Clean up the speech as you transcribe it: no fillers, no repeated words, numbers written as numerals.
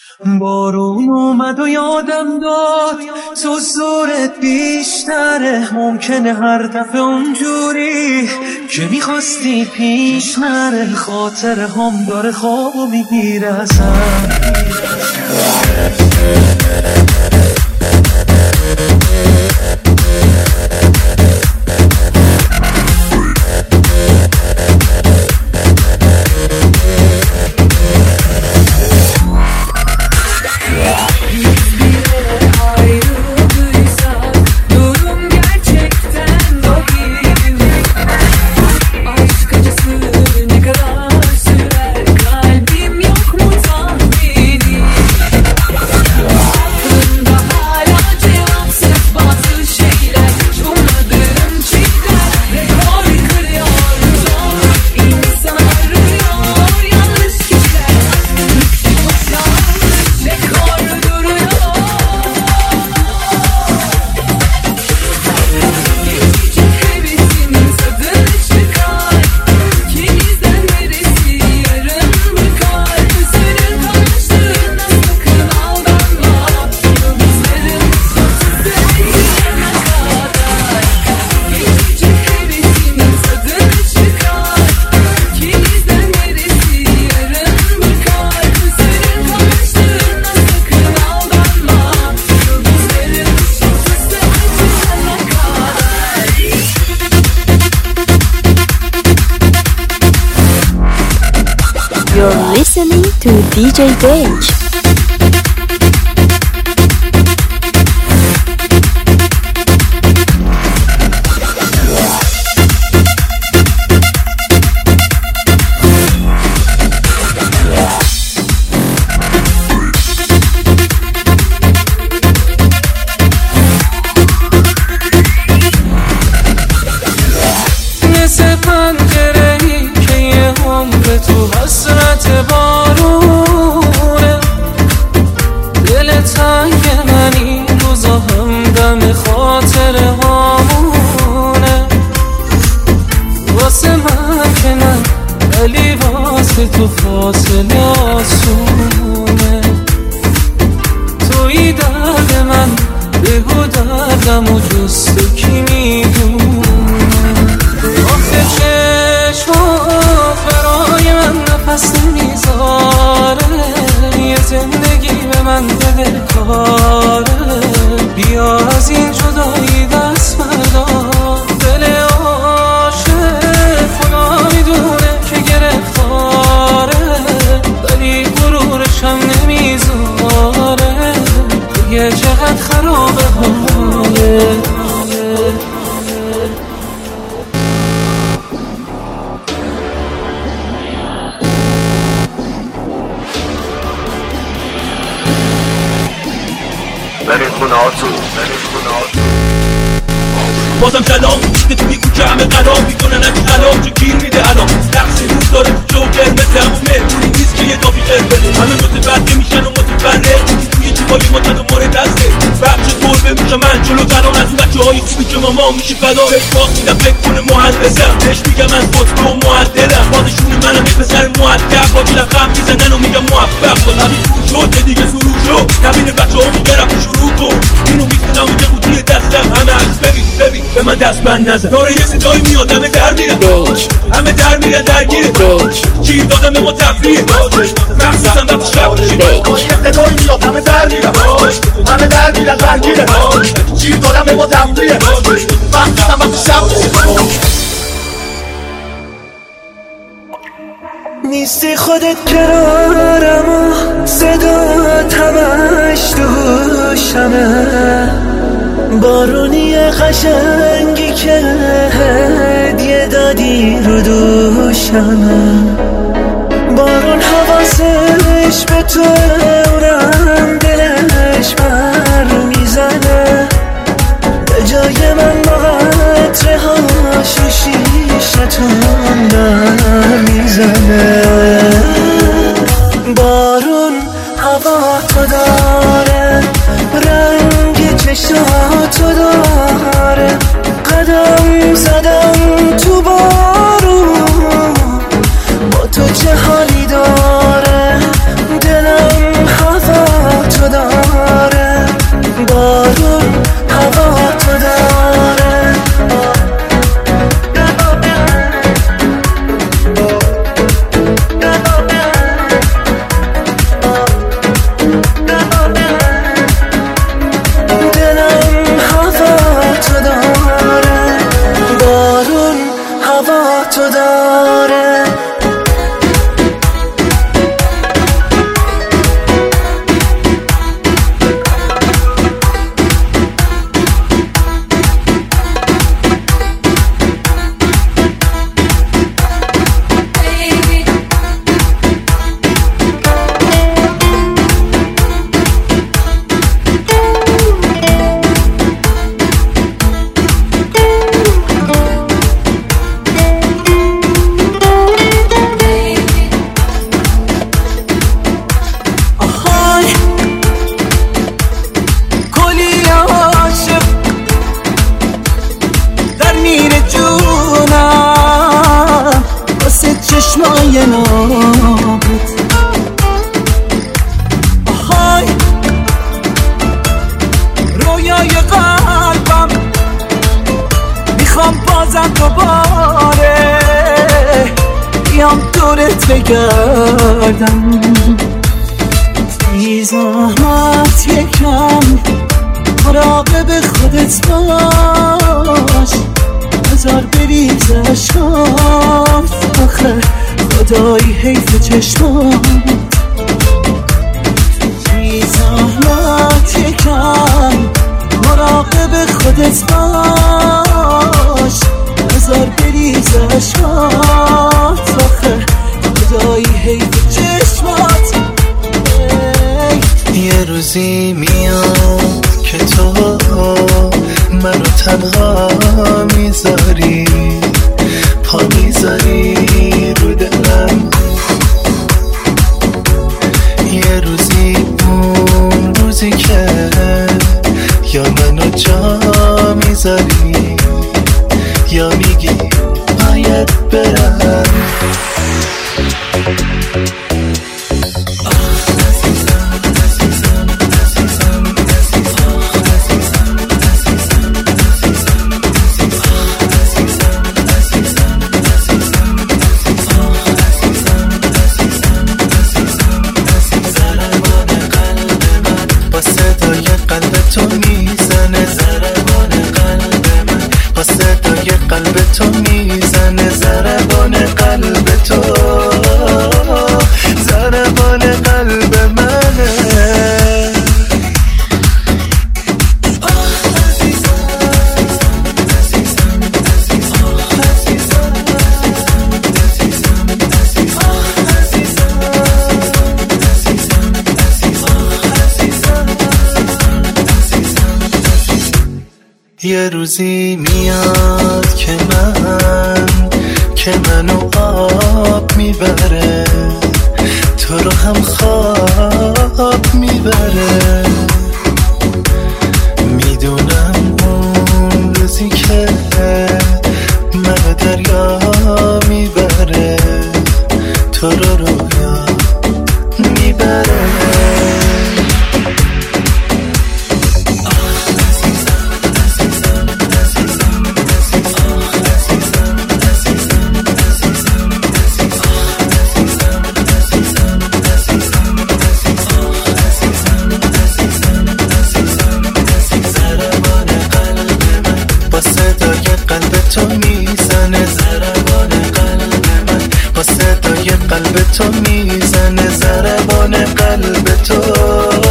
بارون اومد و یادم داد تو زورت بیشتره، ممکنه هر دفعه اونجوری که میخواستی پیش نره، خاطر هم داره خوابو میگیره ازم. You're listening to DJ Bench. تو فاصله آسونه، توی درد من بگو دردم و جز تو کی میدونه. آخه چشمات برای من نفس نمیذاره، یه زندگی به من بده کاره، بیا از این جدایی دست بردار. دل عاشق خدا میدونه که گرفتاره، ولی غرورشم نمیذاره، دیگه چقدر خرابه حاله. برید خونهاتون بازم سلام میده توی کوچه همه قلام میکنن از قلام چه گیر میده الان نقص روز داره تو جوکر مثل همونه پولی نیست که یه دافی قربله، همه متبرده میشن و متفرق توی جیبای ما تن و مورد دسته بخش گربه میشه من جلو تران از اون بچه های خوبی که ماما میشه فدا. فکر میدم فکر کنه مهندسم بهش میگم من خودرو معدلم، بازشون منم یه پسر معدب با لقم میزنن و میگم موفق باز همین پول شد دیگه سرور شد کمین بچه ها میگرم شروع کن اینو میکنم اونجا بودی دستم همه عکس ببین به من دست بند نزن داره یه صدایی میاد همه در میرن همه در میرن درگیره چیر دادم به ما تفریه مخصوصا وقت شب یه صدایی میاد همه در میرن همه در میرن درگیره چیر دادم به ما تفریه مخصوصا وقت شب نیستی خودت کنارم و صدات همش تو گوشمه، بارونی قشنگی که هدیه دادی رو دوشمه، بارون حواسش به تو اونم دلش بر میزنه، به جای من با قطره هاش و شیشتون در میزنه، بارون هوا تو داره رنگ چشاتو داره، قدم زدم تو بارون با تو چه حالی داره، دلم هوا دنبالت بگردم. بی زحمت یکم مراقب خودت باش، نظر بریز اشکات، آخه خدایی حیف چشمات. بی زحمت یکم مراقب خودت باش، نظر بریز اشکات، آخه خدایی حیف چشمات. یه روزی میاد که تو منو تنها میذاری، پا میذاری رو دلم. یه روزی اون روزی که یا منو جا میذاری یا میگی باید برم. قلب تو میزنه ضربان قلب تو، ضربان قلب منه. یه روزی میاد که منو آب میبره، تو رو هم خواب میبره. میدونم اون روزی که منو دریا میبره، تو رو رویا میبره. قلب تو میزنه ضربان قلب تو.